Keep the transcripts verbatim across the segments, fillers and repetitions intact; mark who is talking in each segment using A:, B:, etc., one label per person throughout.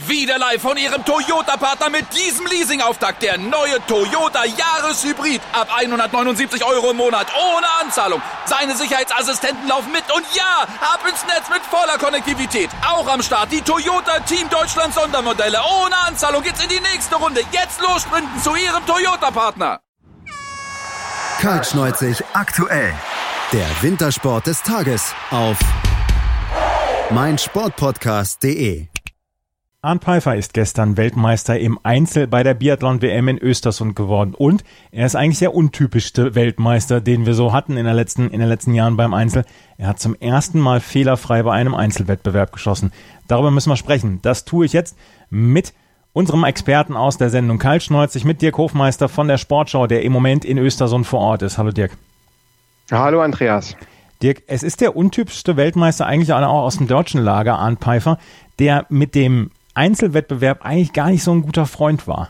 A: Wieder live von Ihrem Toyota-Partner mit diesem Leasing-Auftakt. Der neue Toyota Jahreshybrid. Ab hundertneunundsiebzig Euro im Monat. Ohne Anzahlung. Seine Sicherheitsassistenten laufen mit. Und ja, ab ins Netz mit voller Konnektivität. Auch am Start die Toyota Team Deutschland Sondermodelle. Ohne Anzahlung geht's in die nächste Runde. Jetzt los sprinten zu Ihrem Toyota-Partner.
B: Kaltschneuzig aktuell. Der Wintersport des Tages auf meinsportpodcast punkt de.
C: Arnd Pfeiffer ist gestern Weltmeister im Einzel bei der Biathlon-W M in Östersund geworden und er ist eigentlich der untypischste Weltmeister, den wir so hatten in, der letzten, in den letzten Jahren beim Einzel. Er hat zum ersten Mal fehlerfrei bei einem Einzelwettbewerb geschossen. Darüber müssen wir sprechen. Das tue ich jetzt mit unserem Experten aus der Sendung Kaltschneuzig, mit Dirk Hofmeister von der Sportschau, der im Moment in Östersund vor Ort ist. Hallo Dirk.
D: Ja, hallo Andreas.
C: Dirk, es ist der untypischste Weltmeister eigentlich auch aus dem deutschen Lager, Arnd Pfeiffer, der mit dem Einzelwettbewerb eigentlich gar nicht so ein guter Freund war.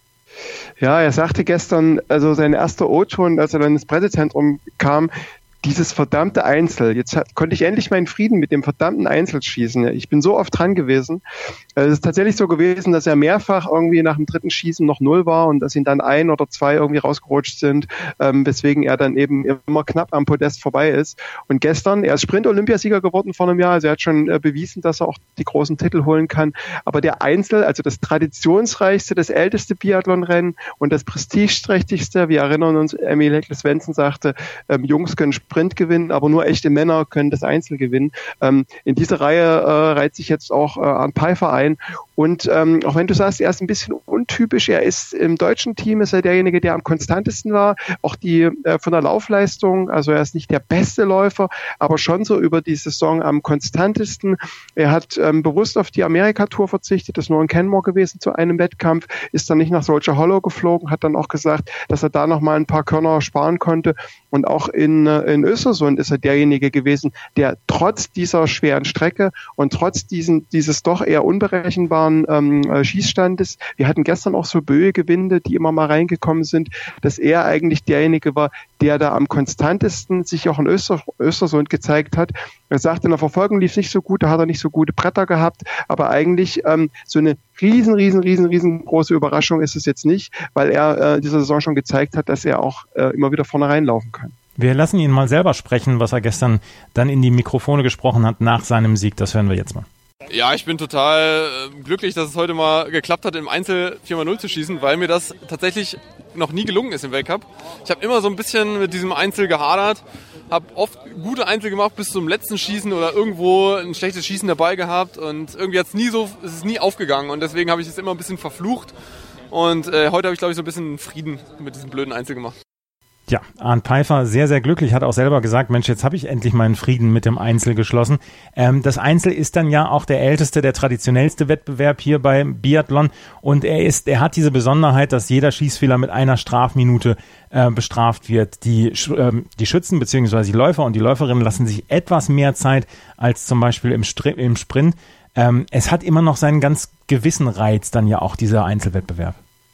D: Ja, er sagte gestern, also sein erster O-Ton, als er dann ins Pressezentrum kam, dieses verdammte Einzel. Jetzt hat, konnte ich endlich meinen Frieden mit dem verdammten Einzel schießen. Ich bin so oft dran gewesen. Es ist tatsächlich so gewesen, dass er mehrfach irgendwie nach dem dritten Schießen noch null war und dass ihn dann ein oder zwei irgendwie rausgerutscht sind, ähm, weswegen er dann eben immer knapp am Podest vorbei ist. Und gestern, er ist Sprint-Olympiasieger geworden vor einem Jahr, also er hat schon äh, bewiesen, dass er auch die großen Titel holen kann. Aber der Einzel, also das traditionsreichste, das älteste Biathlonrennen und das prestigeträchtigste, wir erinnern uns, Emil Heckle-Svensson sagte, ähm, Jungs können Sprint gewinnen, aber nur echte Männer können das Einzel gewinnen. Ähm, in diese Reihe äh, reiht sich jetzt auch äh, Arnd Pfeiffer ein. Und ähm, auch wenn du sagst, er ist ein bisschen untypisch, er ist im deutschen Team, ist er derjenige, der am konstantesten war. Auch die äh, von der Laufleistung, also er ist nicht der beste Läufer, aber schon so über die Saison am konstantesten. Er hat ähm, bewusst auf die Amerika-Tour verzichtet, ist nur in Canmore gewesen zu einem Wettkampf, ist dann nicht nach Soldier Hollow geflogen, hat dann auch gesagt, dass er da nochmal ein paar Körner sparen konnte. Und auch in, in Östersund ist er derjenige gewesen, der trotz dieser schweren Strecke und trotz diesen, dieses doch eher unberechenbaren ähm, Schießstandes, wir hatten gestern auch so Böe-Gewinde, die immer mal reingekommen sind, dass er eigentlich derjenige war, der da am konstantesten sich auch in Öster, Östersund gezeigt hat. Er sagte, in der Verfolgung lief es nicht so gut, da hat er nicht so gute Bretter gehabt, aber eigentlich ähm, so eine riesen, riesen, riesen, riesengroße Überraschung ist es jetzt nicht, weil er äh, diese Saison schon gezeigt hat, dass er auch äh, immer wieder vorne reinlaufen kann.
C: Wir lassen ihn mal selber sprechen, was er gestern dann in die Mikrofone gesprochen hat nach seinem Sieg. Das hören wir jetzt mal.
E: Ja, ich bin total äh, glücklich, dass es heute mal geklappt hat, im Einzel vier mal null zu schießen, weil mir das tatsächlich noch nie gelungen ist im Weltcup. Ich habe immer so ein bisschen mit diesem Einzel gehadert, habe oft gute Einzel gemacht bis zum letzten Schießen oder irgendwo ein schlechtes Schießen dabei gehabt und irgendwie hat's nie so, es ist nie aufgegangen und deswegen habe ich es immer ein bisschen verflucht und äh, heute habe ich glaube ich so ein bisschen Frieden mit diesem blöden Einzel gemacht.
C: Ja, Arnd Pfeiffer sehr, sehr glücklich, hat auch selber gesagt, Mensch, jetzt habe ich endlich meinen Frieden mit dem Einzel geschlossen. Ähm, das Einzel ist dann ja auch der älteste, der traditionellste Wettbewerb hier beim Biathlon und er ist, er hat diese Besonderheit, dass jeder Schießfehler mit einer Strafminute äh, bestraft wird. Die, äh, die Schützen bzw. die Läufer und die Läuferinnen lassen sich etwas mehr Zeit als zum Beispiel im, Stri- im Sprint. Ähm, es hat immer noch seinen ganz gewissen Reiz dann ja auch dieser Einzelwettbewerb.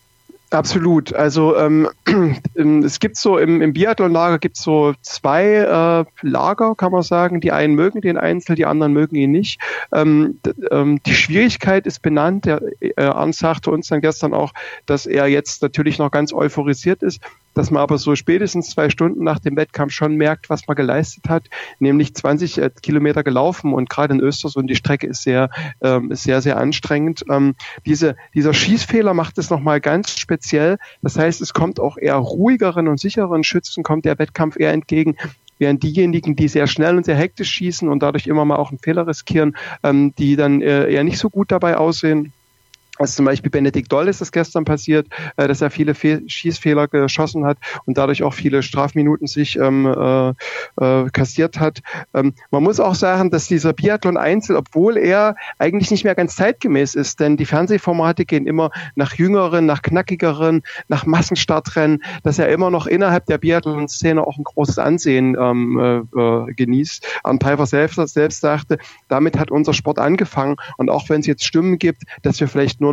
D: Absolut. Also ähm, es gibt so im, im Biathlon-Lager gibt es so zwei äh, Lager, kann man sagen. Die einen mögen den Einzel, die anderen mögen ihn nicht. Ähm, d- ähm, die Schwierigkeit ist benannt. Der äh, Arnd sagte uns dann gestern auch, dass er jetzt natürlich noch ganz euphorisiert ist, dass man aber so spätestens zwei Stunden nach dem Wettkampf schon merkt, was man geleistet hat, nämlich zwanzig äh, Kilometer gelaufen und gerade in Östersund, die Strecke ist sehr, ähm, ist sehr, sehr anstrengend. Ähm, diese, dieser Schießfehler macht es nochmal ganz speziell. Das heißt, es kommt auch eher ruhigeren und sicheren Schützen, kommt der Wettkampf eher entgegen, während diejenigen, die sehr schnell und sehr hektisch schießen und dadurch immer mal auch einen Fehler riskieren, ähm, die dann äh, eher nicht so gut dabei aussehen. Also zum Beispiel Benedikt Doll ist das gestern passiert, äh, dass er viele Fe- Schießfehler geschossen hat und dadurch auch viele Strafminuten sich ähm, äh, äh, kassiert hat. Ähm, man muss auch sagen, dass dieser Biathlon-Einzel, obwohl er eigentlich nicht mehr ganz zeitgemäß ist, denn die Fernsehformate gehen immer nach jüngeren, nach knackigeren, nach Massenstartrennen, dass er immer noch innerhalb der Biathlon-Szene auch ein großes Ansehen ähm, äh, genießt. Arnd Pfeiffer selbst, selbst sagte, damit hat unser Sport angefangen und auch wenn es jetzt Stimmen gibt, dass wir vielleicht nur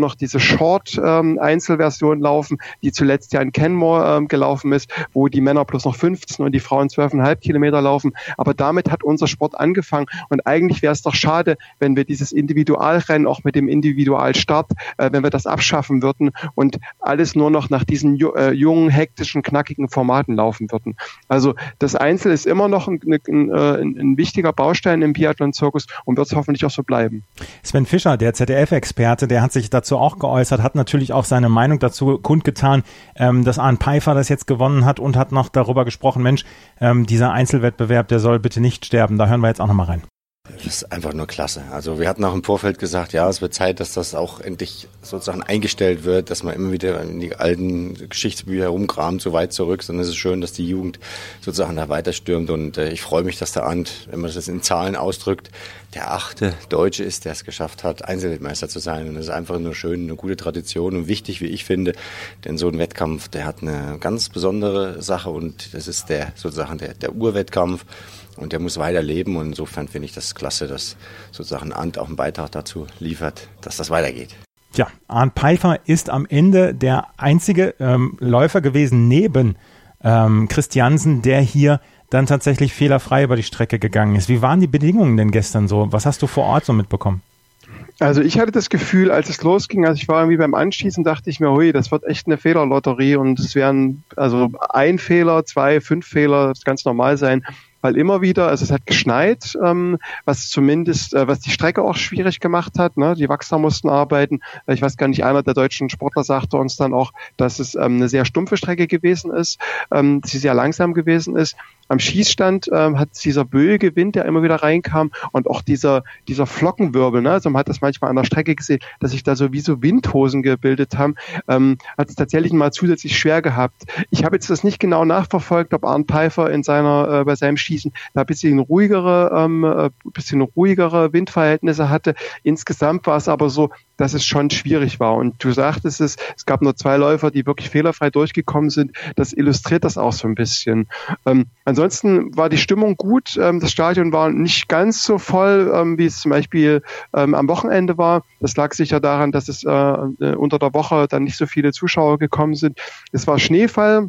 D: noch diese Short-Einzelversion ähm, laufen, die zuletzt ja in Canmore ähm, gelaufen ist, wo die Männer plus noch fünfzehn und die Frauen zwölf Komma fünf Kilometer laufen. Aber damit hat unser Sport angefangen und eigentlich wäre es doch schade, wenn wir dieses Individualrennen auch mit dem Individualstart, äh, wenn wir das abschaffen würden und alles nur noch nach diesen ju- äh, jungen, hektischen, knackigen Formaten laufen würden. Also das Einzel ist immer noch ein, ein, ein, ein wichtiger Baustein im Biathlon-Zirkus und wird es hoffentlich auch so bleiben.
C: Sven Fischer, der Z D F-Experte, der hat sich dazu auch geäußert, hat natürlich auch seine Meinung dazu kundgetan, ähm, dass Arnd Peiffer das jetzt gewonnen hat und hat noch darüber gesprochen, Mensch, ähm, dieser Einzelwettbewerb, der soll bitte nicht sterben. Da hören wir jetzt auch nochmal rein.
F: Das ist einfach nur klasse. Also wir hatten auch im Vorfeld gesagt, ja, es wird Zeit, dass das auch endlich sozusagen eingestellt wird, dass man immer wieder in die alten Geschichtsbücher rumkramt, so weit zurück. Sondern es ist schön, dass die Jugend sozusagen da weiterstürmt. Und äh, ich freue mich, dass der Arnd, wenn man das in Zahlen ausdrückt, der achte Deutsche ist, der es geschafft hat, Einzelweltmeister zu sein. Und das ist einfach nur schön, eine gute Tradition und wichtig, wie ich finde. Denn so ein Wettkampf, der hat eine ganz besondere Sache und das ist der sozusagen der, der Urwettkampf. Und der muss weiterleben und insofern finde ich das klasse, dass sozusagen Arnd auch einen Beitrag dazu liefert, dass das weitergeht.
C: Ja, Arnd Peiffer ist am Ende der einzige ähm, Läufer gewesen neben ähm, Christiansen, der hier dann tatsächlich fehlerfrei über die Strecke gegangen ist. Wie waren die Bedingungen denn gestern so? Was hast du vor Ort so mitbekommen?
D: Also ich hatte das Gefühl, als es losging, als ich war irgendwie beim Anschießen, dachte ich mir, hui, das wird echt eine Fehlerlotterie und es werden also ein Fehler, zwei, fünf Fehler, das kann ganz normal sein. Weil immer wieder, also es hat geschneit, ähm, was zumindest, äh, was die Strecke auch schwierig gemacht hat, ne? Die Wachser mussten arbeiten. Ich weiß gar nicht, einer der deutschen Sportler sagte uns dann auch, dass es ähm, eine sehr stumpfe Strecke gewesen ist, ähm, dass sie sehr langsam gewesen ist. Am Schießstand ähm, hat dieser böige Wind, der immer wieder reinkam und auch dieser dieser Flockenwirbel, ne? Also man hat das manchmal an der Strecke gesehen, dass sich da so wie so Windhosen gebildet haben, ähm, hat es tatsächlich mal zusätzlich schwer gehabt. Ich habe jetzt das nicht genau nachverfolgt, ob Arnd Peiffer in seiner äh, bei seinem Schießen da ein bisschen ruhigere, ähm, ein bisschen ruhigere Windverhältnisse hatte. Insgesamt war es aber so, dass es schon schwierig war. Und du sagtest es, es gab nur zwei Läufer, die wirklich fehlerfrei durchgekommen sind. Das illustriert das auch so ein bisschen. Ähm, ansonsten war die Stimmung gut. Ähm, das Stadion war nicht ganz so voll, ähm, wie es zum Beispiel ähm, am Wochenende war. Das lag sicher daran, dass es äh, unter der Woche dann nicht so viele Zuschauer gekommen sind. Es war Schneefall.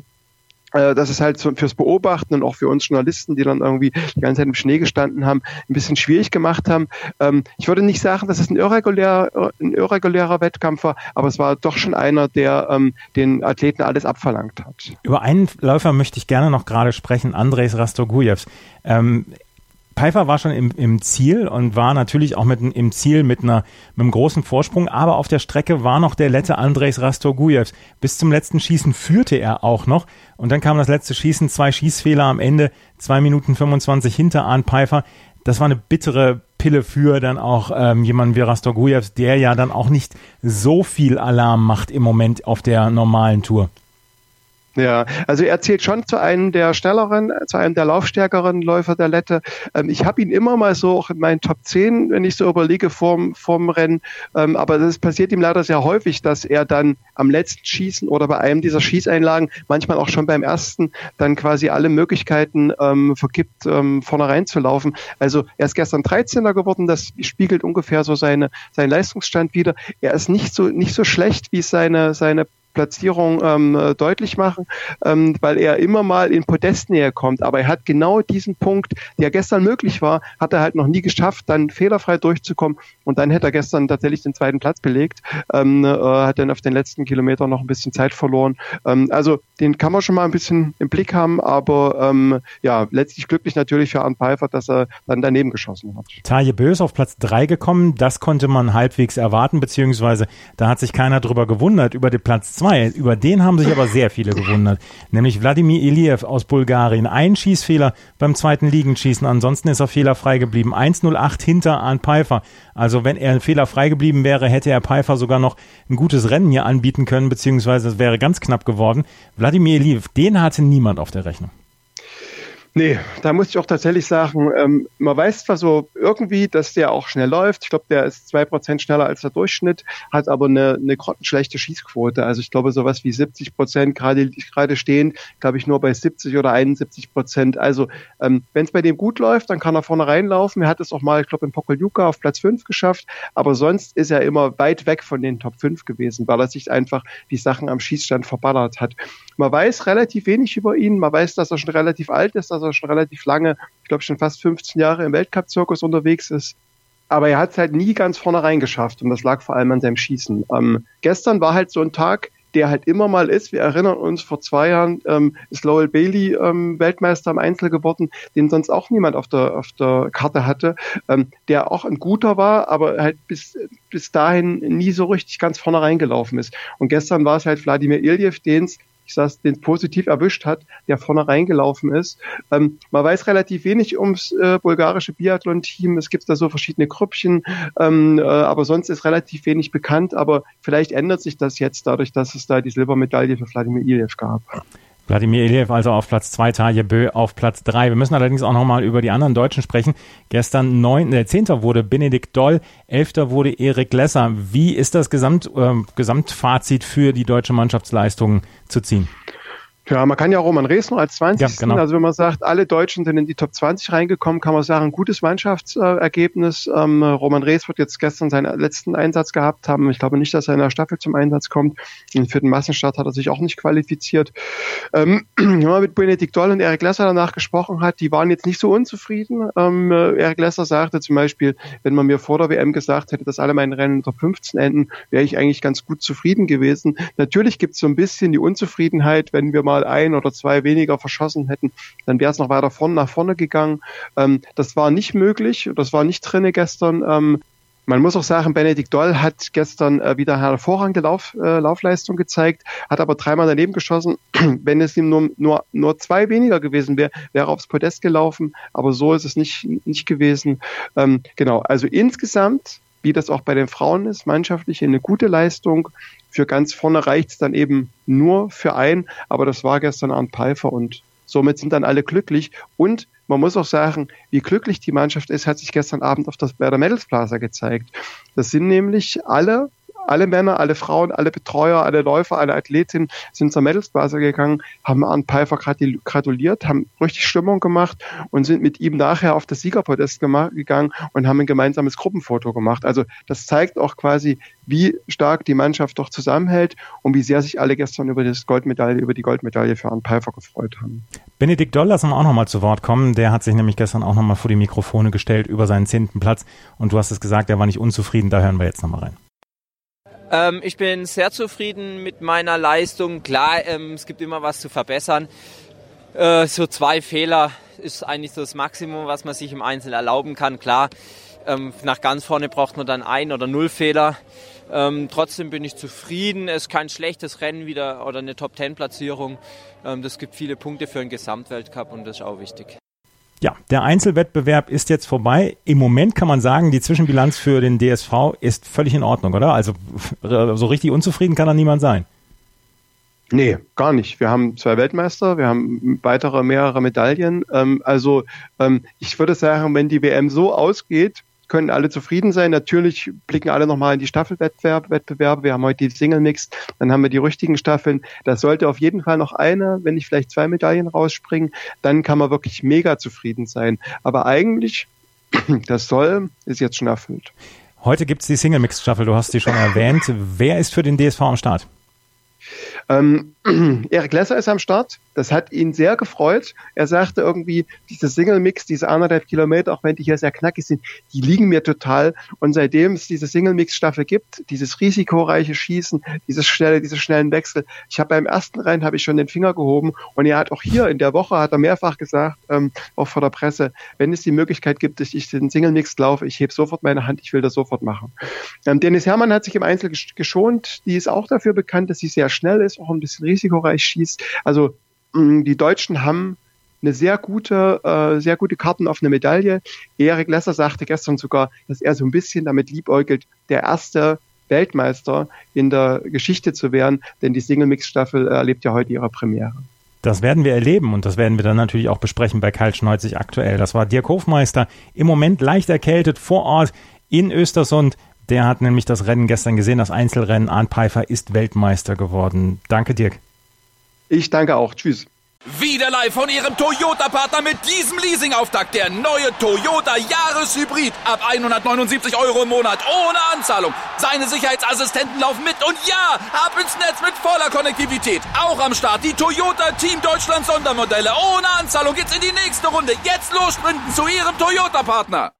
D: Das ist halt so fürs Beobachten und auch für uns Journalisten, die dann irgendwie die ganze Zeit im Schnee gestanden haben, ein bisschen schwierig gemacht haben. Ich würde nicht sagen, dass es ein irregulärer, ein irregulärer Wettkampf war, aber es war doch schon einer, der ähm, den Athleten alles abverlangt hat.
C: Über einen Läufer möchte ich gerne noch gerade sprechen, Andrejs Rastorgujevs. Ähm, Peiffer war schon im, im Ziel und war natürlich auch mit, im Ziel mit, einer, mit einem großen Vorsprung, aber auf der Strecke war noch der Lette Andrejs Rastorgujevs. Bis zum letzten Schießen führte er auch noch und dann kam das letzte Schießen, zwei Schießfehler am Ende, zwei Minuten fünfundzwanzig hinter Arnd Peiffer. Das war eine bittere Pille für dann auch ähm, jemanden wie Rastorgujevs, der ja dann auch nicht so viel Alarm macht im Moment auf der normalen Tour.
D: Ja, also er zählt schon zu einem der schnelleren, zu einem der laufstärkeren Läufer der Lette. Ähm, ich habe ihn immer mal so auch in meinen Top zehn, wenn ich so überlege, vorm, vorm Rennen. Ähm, aber das passiert ihm leider sehr häufig, dass er dann am letzten Schießen oder bei einem dieser Schießeinlagen, manchmal auch schon beim ersten, dann quasi alle Möglichkeiten ähm, vergibt, ähm, vorne reinzulaufen. Also er ist gestern dreizehnter geworden, das spiegelt ungefähr so seine, seinen Leistungsstand wider. Er ist nicht so, nicht so schlecht, wie es seine, seine Platzierung ähm, deutlich machen, ähm, weil er immer mal in Podestnähe kommt. Aber er hat genau diesen Punkt, der gestern möglich war, hat er halt noch nie geschafft, dann fehlerfrei durchzukommen. Und dann hätte er gestern tatsächlich den zweiten Platz belegt, ähm, äh, hat dann auf den letzten Kilometern noch ein bisschen Zeit verloren. Ähm, also den kann man schon mal ein bisschen im Blick haben, aber ähm, ja, letztlich glücklich natürlich für Arnd Peiffer, dass er dann daneben geschossen hat.
C: Taje Bö ist auf Platz drei gekommen, das konnte man halbwegs erwarten, beziehungsweise da hat sich keiner drüber gewundert, über den Platz zwei. Über den haben sich aber sehr viele gewundert, nämlich Wladimir Iliev aus Bulgarien. Ein Schießfehler beim zweiten Liegenschießen, ansonsten ist er fehlerfrei geblieben. eins null acht hinter Arnd Peiffer. Also wenn er fehlerfrei geblieben wäre, hätte er Peiffer sogar noch ein gutes Rennen hier anbieten können, beziehungsweise es wäre ganz knapp geworden. Wladimir Iliev, den hatte niemand auf der Rechnung.
D: Nee, da muss ich auch tatsächlich sagen, ähm, man weiß zwar so irgendwie, dass der auch schnell läuft. Ich glaube, der ist zwei Prozent schneller als der Durchschnitt, hat aber eine, eine grottenschlechte Schießquote. Also ich glaube, sowas wie siebzig Prozent, gerade gerade stehend, glaube ich, nur bei siebzig oder einundsiebzig Prozent. Also ähm, wenn es bei dem gut läuft, dann kann er vorne reinlaufen. Er hat es auch mal, ich glaube, in Pokljuka auf Platz fünf geschafft. Aber sonst ist er immer weit weg von den Top fünf gewesen, weil er sich einfach die Sachen am Schießstand verballert hat. Man weiß relativ wenig über ihn. Man weiß, dass er schon relativ alt ist, dass er schon relativ lange, ich glaube schon fast fünfzehn Jahre im Weltcup-Zirkus unterwegs ist. Aber er hat es halt nie ganz vorne reingeschafft und das lag vor allem an seinem Schießen. Ähm, gestern war halt so ein Tag, der halt immer mal ist. Wir erinnern uns, vor zwei Jahren ähm, ist Lowell Bailey ähm, Weltmeister im Einzel geworden, den sonst auch niemand auf der auf der Karte hatte, ähm, der auch ein guter war, aber halt bis bis dahin nie so richtig ganz vorne reingelaufen ist. Und gestern war es halt Wladimir Iljev, den es ich sag's, den positiv erwischt hat, der vorne reingelaufen ist. Ähm, man weiß relativ wenig ums äh, bulgarische Biathlon-Team. Es gibt da so verschiedene Grüppchen, ähm, äh, aber sonst ist relativ wenig bekannt. Aber vielleicht ändert sich das jetzt dadurch, dass es da die Silbermedaille für Wladimir Iljev gab.
C: Wladimir Iljev also auf Platz zwei, Tarje Bö auf Platz drei. Wir müssen allerdings auch nochmal über die anderen Deutschen sprechen. Gestern neun, äh, zehnter wurde Benedikt Doll, elfter wurde Erik Lesser. Wie ist das Gesamt, äh, Gesamtfazit für die deutsche Mannschaftsleistung zu ziehen?
D: Ja, man kann ja Roman Rees noch als zwanzigsten
C: Ja, genau.
D: Also wenn man sagt, alle Deutschen sind in die Top zwanzig reingekommen, kann man sagen, gutes Mannschaftsergebnis. Ähm, Roman Rees wird jetzt gestern seinen letzten Einsatz gehabt haben. Ich glaube nicht, dass er in der Staffel zum Einsatz kommt. Und für den Massenstart hat er sich auch nicht qualifiziert. Ähm, wenn man mit Benedikt Doll und Erik Lesser danach gesprochen hat, die waren jetzt nicht so unzufrieden. Ähm, Erik Lesser sagte zum Beispiel, wenn man mir vor der W M gesagt hätte, dass alle meine Rennen unter fünfzehn enden, wäre ich eigentlich ganz gut zufrieden gewesen. Natürlich gibt es so ein bisschen die Unzufriedenheit, wenn wir mal ein oder zwei weniger verschossen hätten, dann wäre es noch weiter vorne nach vorne gegangen. Ähm, das war nicht möglich, das war nicht drinne gestern. Ähm, man muss auch sagen, Benedikt Doll hat gestern äh, wieder eine hervorragende Lauf, äh, Laufleistung gezeigt, hat aber dreimal daneben geschossen. Wenn es ihm nur, nur, nur zwei weniger gewesen wäre, wäre er aufs Podest gelaufen, aber so ist es nicht, nicht gewesen. Ähm, genau, also insgesamt, wie das auch bei den Frauen ist, mannschaftlich eine gute Leistung. Für ganz vorne reicht es dann eben nur für ein, aber das war gestern Arndt Pfeiffer und somit sind dann alle glücklich. Und man muss auch sagen, wie glücklich die Mannschaft ist, hat sich gestern Abend auf das, bei der Medals Plaza gezeigt. Das sind nämlich alle, alle Männer, alle Frauen, alle Betreuer, alle Läufer, alle Athletinnen sind zur Medals Plaza gegangen, haben Arndt Pfeiffer gratuliert, haben richtig Stimmung gemacht und sind mit ihm nachher auf das Siegerpodest gemacht, gegangen und haben ein gemeinsames Gruppenfoto gemacht. Also das zeigt auch quasi, wie stark die Mannschaft doch zusammenhält und wie sehr sich alle gestern über das Goldmedaille, über die Goldmedaille für Arndt Pfeiffer gefreut haben.
C: Benedikt Doll lassen wir auch nochmal zu Wort kommen. Der hat sich nämlich gestern auch nochmal vor die Mikrofone gestellt über seinen zehnten Platz und du hast es gesagt, er war nicht unzufrieden, da hören wir jetzt nochmal rein.
G: Ähm, ich bin sehr zufrieden mit meiner Leistung. Klar, ähm, es gibt immer was zu verbessern. Äh, so zwei Fehler ist eigentlich so das Maximum, was man sich im Einzel erlauben kann. Klar, ähm, nach ganz vorne braucht man dann ein oder null Fehler. Ähm, trotzdem bin ich zufrieden. Es ist kein schlechtes Rennen wieder oder eine Top-Zehn-Platzierung. Ähm, das gibt viele Punkte für einen Gesamtweltcup und das ist auch wichtig.
C: Ja, der Einzelwettbewerb ist jetzt vorbei. Im Moment kann man sagen, die Zwischenbilanz für den D S V ist völlig in Ordnung, oder? Also so richtig unzufrieden kann da niemand sein.
D: Nee, gar nicht. Wir haben zwei Weltmeister, wir haben weitere mehrere Medaillen. Ähm, also ähm, ich würde sagen, wenn die W M so ausgeht, können alle zufrieden sein. Natürlich blicken alle nochmal in die Staffelwettbewerbe. Wettbewerbe. Wir haben heute die Single Mix, dann haben wir die richtigen Staffeln. Da sollte auf jeden Fall noch eine, wenn nicht vielleicht zwei Medaillen rausspringen, dann kann man wirklich mega zufrieden sein. Aber eigentlich, das Soll ist jetzt schon erfüllt.
C: Heute gibt es die Single Mix Staffel, du hast die schon erwähnt. Wer ist für den D S V am Start?
D: Ähm, Erik Lesser ist am Start. Das hat ihn sehr gefreut. Er sagte irgendwie, diese Single-Mix, diese anderthalb Kilometer, auch wenn die hier sehr knackig sind, die liegen mir total. Und seitdem es diese Single-Mix-Staffel gibt, dieses risikoreiche Schießen, dieses schnelle, diese schnellen Wechsel. Ich habe beim ersten Rennen habe ich schon den Finger gehoben und er hat auch hier in der Woche, hat er mehrfach gesagt, ähm, auch vor der Presse, wenn es die Möglichkeit gibt, dass ich den Single-Mix laufe, ich hebe sofort meine Hand, ich will das sofort machen. Ähm, Dennis Herrmann hat sich im Einzel geschont. Die ist auch dafür bekannt, dass sie sehr schnell ist, auch ein bisschen risikoreich schießt. Also die Deutschen haben eine sehr gute, äh, sehr gute Karten auf eine Medaille. Erik Lesser sagte gestern sogar, dass er so ein bisschen damit liebäugelt, der erste Weltmeister in der Geschichte zu werden, denn die Single-Mix-Staffel erlebt ja heute ihre Premiere.
C: Das werden wir erleben und das werden wir dann natürlich auch besprechen bei Kaltschneuzig aktuell. Das war Dirk Hofmeister, im Moment leicht erkältet vor Ort in Östersund. Der hat nämlich das Rennen gestern gesehen, das Einzelrennen. Arnd Peiffer ist Weltmeister geworden. Danke, Dirk.
D: Ich danke auch. Tschüss.
A: Wieder live von Ihrem Toyota-Partner mit diesem Leasing-Auftakt. Der neue Toyota Jahreshybrid. Ab hundertneunundsiebzig Euro im Monat. Ohne Anzahlung. Seine Sicherheitsassistenten laufen mit. Und ja, ab ins Netz mit voller Konnektivität. Auch am Start die Toyota Team Deutschland Sondermodelle. Ohne Anzahlung geht's in die nächste Runde. Jetzt los sprinten zu Ihrem Toyota-Partner.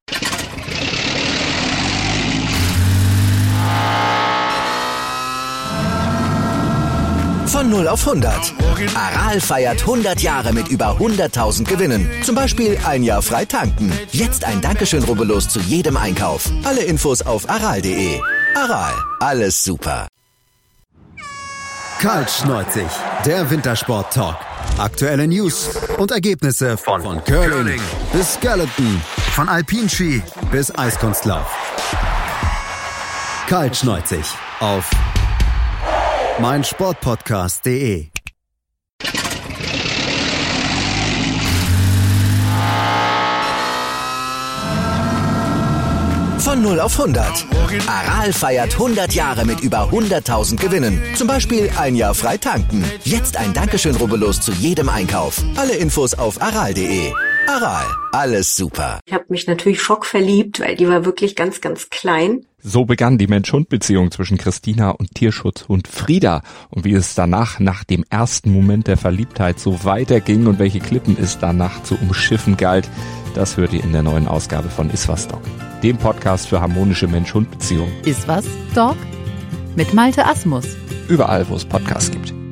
H: Von null auf hundert. Aral feiert hundert Jahre mit über hunderttausend Gewinnen. Zum Beispiel ein Jahr frei tanken. Jetzt ein Dankeschön, rubbellos zu jedem Einkauf. Alle Infos auf aral punkt de. Aral, alles super.
B: Kaltschneuzig, der Wintersport-Talk. Aktuelle News und Ergebnisse von, von Curling bis Skeleton, von Alpinski bis Eiskunstlauf. Kaltschneuzig auf meinsportpodcast punkt de.
H: Von null auf hundert. Aral feiert hundert Jahre mit über hunderttausend Gewinnen. Zum Beispiel ein Jahr frei tanken. Jetzt ein Dankeschön, rubbellos zu jedem Einkauf. Alle Infos auf aral punkt de. Aral, alles super.
I: Ich habe mich natürlich schockverliebt, weil die war wirklich ganz, ganz klein.
J: So begann die Mensch-Hund-Beziehung zwischen Christina und Tierschutzhund Frieda. Und wie es danach, nach dem ersten Moment der Verliebtheit, so weiterging und welche Klippen es danach zu umschiffen galt, das hört ihr in der neuen Ausgabe von Iswas Dog, dem Podcast für harmonische Mensch-Hund-Beziehungen.
K: Iswas Dog mit Malte Asmus.
J: Überall, wo es Podcasts gibt.